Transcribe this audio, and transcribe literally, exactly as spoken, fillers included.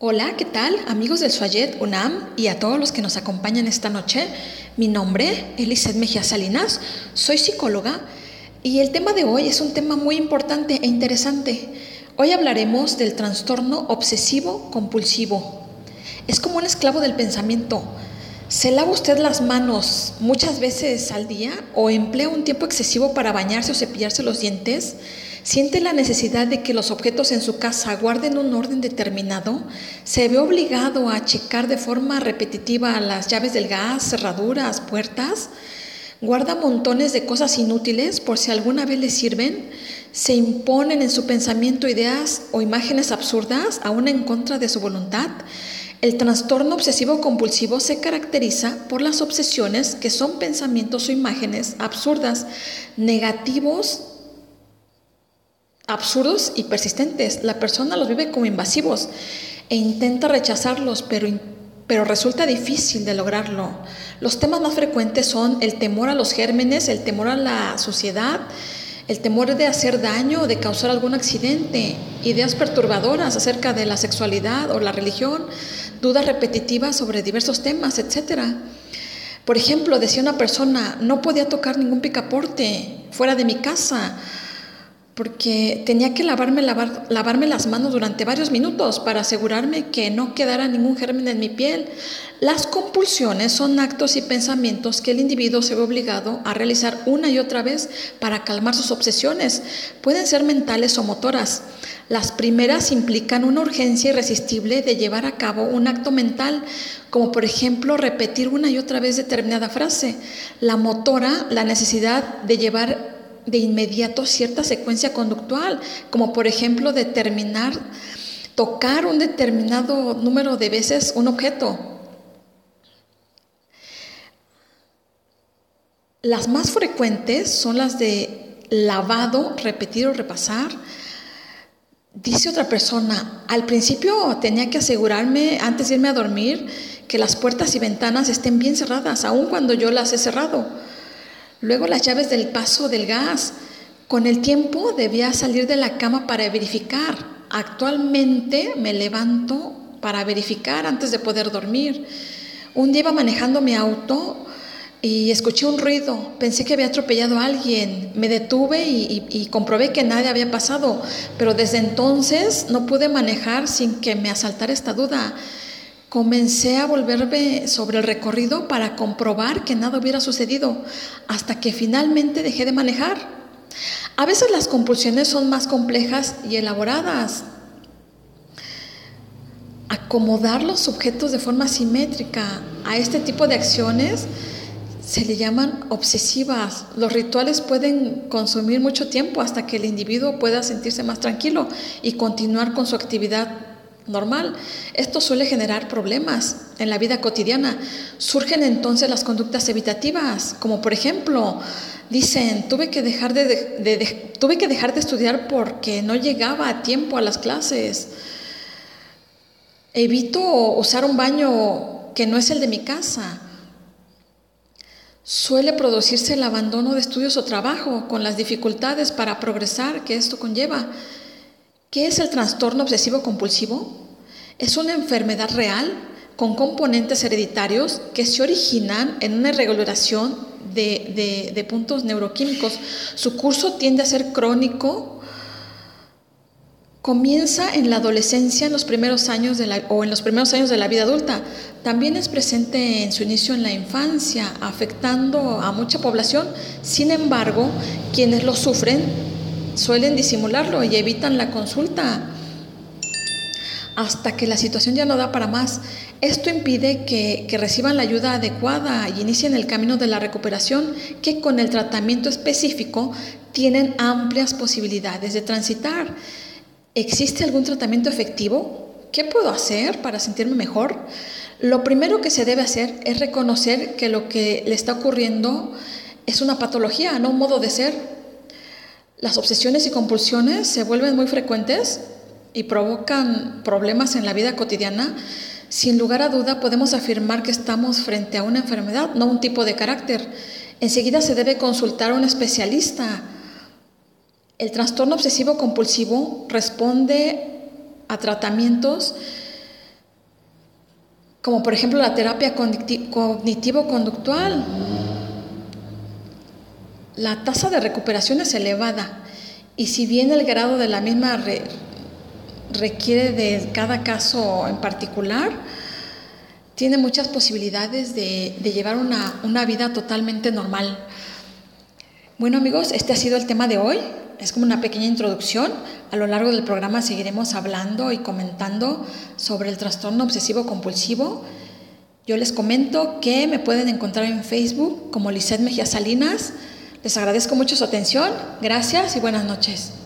Hola, ¿qué tal? Amigos del Suayet UNAM y a todos los que nos acompañan esta noche. Mi nombre es Lisset Mejía Salinas, soy psicóloga y el tema de hoy es un tema muy importante e interesante. Hoy hablaremos del trastorno obsesivo compulsivo. Es como un esclavo del pensamiento. ¿Se lava usted las manos muchas veces al día o emplea un tiempo excesivo para bañarse o cepillarse los dientes? ¿Siente la necesidad de que los objetos en su casa guarden un orden determinado? ¿Se ve obligado a checar de forma repetitiva las llaves del gas, cerraduras, puertas? ¿Guarda montones de cosas inútiles por si alguna vez le sirven? ¿Se imponen en su pensamiento ideas o imágenes absurdas, aún en contra de su voluntad? El trastorno obsesivo compulsivo se caracteriza por las obsesiones que son pensamientos o imágenes absurdas, negativos, absurdos y persistentes. La persona los vive como invasivos e intenta rechazarlos, pero, pero resulta difícil de lograrlo. Los temas más frecuentes son el temor a los gérmenes, el temor a la suciedad, el temor de hacer daño o de causar algún accidente, ideas perturbadoras acerca de la sexualidad o la religión, dudas repetitivas sobre diversos temas, etcétera. Por ejemplo, decía una persona, no podía tocar ningún picaporte fuera de mi casa porque tenía que lavarme, lavar, lavarme las manos durante varios minutos para asegurarme que no quedara ningún germen en mi piel. Las compulsiones son actos y pensamientos que el individuo se ve obligado a realizar una y otra vez para calmar sus obsesiones. Pueden ser mentales o motoras. Las primeras implican una urgencia irresistible de llevar a cabo un acto mental, como por ejemplo repetir una y otra vez determinada frase. La motora, la necesidad de llevar de inmediato cierta secuencia conductual, como por ejemplo determinar, tocar un determinado número de veces un objeto. Las más frecuentes son las de lavado, repetir o repasar. Dice otra persona, al principio tenía que asegurarme antes de irme a dormir que las puertas y ventanas estén bien cerradas, aun cuando yo las he cerrado. Luego las llaves del paso del gas. Con el tiempo debía salir de la cama para verificar. Actualmente me levanto para verificar antes de poder dormir. Un día iba manejando mi auto y escuché un ruido. Pensé que había atropellado a alguien. Me detuve y, y, y comprobé que nadie había pasado. Pero desde entonces no pude manejar sin que me asaltara esta duda. Comencé a volverme sobre el recorrido para comprobar que nada hubiera sucedido, hasta que finalmente dejé de manejar. A veces las compulsiones son más complejas y elaboradas. Acomodar los objetos de forma simétrica a este tipo de acciones se le llaman obsesivas. Los rituales pueden consumir mucho tiempo hasta que el individuo pueda sentirse más tranquilo y continuar con su actividad normal. Esto suele generar problemas en la vida cotidiana. Surgen entonces las conductas evitativas, como por ejemplo, dicen, tuve que dejar de, de, de, de, tuve que dejar de estudiar porque no llegaba a tiempo a las clases. Evito usar un baño que no es el de mi casa. Suele producirse el abandono de estudios o trabajo con las dificultades para progresar que esto conlleva. ¿Qué es el trastorno obsesivo compulsivo? Es una enfermedad real con componentes hereditarios que se originan en una irregulación de, de, de puntos neuroquímicos. Su curso tiende a ser crónico. Comienza en la adolescencia en los primeros años de la, o en los primeros años de la vida adulta. También es presente en su inicio en la infancia, afectando a mucha población. Sin embargo, quienes lo sufren suelen disimularlo y evitan la consulta hasta que la situación ya no da para más. Esto impide que, que reciban la ayuda adecuada y inicien el camino de la recuperación, que con el tratamiento específico tienen amplias posibilidades de transitar. ¿Existe algún tratamiento efectivo? ¿Qué puedo hacer para sentirme mejor? Lo primero que se debe hacer es reconocer que lo que le está ocurriendo es una patología, no un modo de ser. Las obsesiones y compulsiones se vuelven muy frecuentes y provocan problemas en la vida cotidiana. Sin lugar a duda, podemos afirmar que estamos frente a una enfermedad, no un tipo de carácter. Enseguida se debe consultar a un especialista. El trastorno obsesivo compulsivo responde a tratamientos como por ejemplo la terapia cognitivo-conductual. La tasa de recuperación es elevada y si bien el grado de la misma re, requiere de cada caso en particular, tiene muchas posibilidades de, de llevar una, una vida totalmente normal. Bueno amigos, este ha sido el tema de hoy. Es como una pequeña introducción. A lo largo del programa seguiremos hablando y comentando sobre el trastorno obsesivo compulsivo. Yo les comento que me pueden encontrar en Facebook como Lisette Mejía Salinas. Les agradezco mucho su atención. Gracias y buenas noches.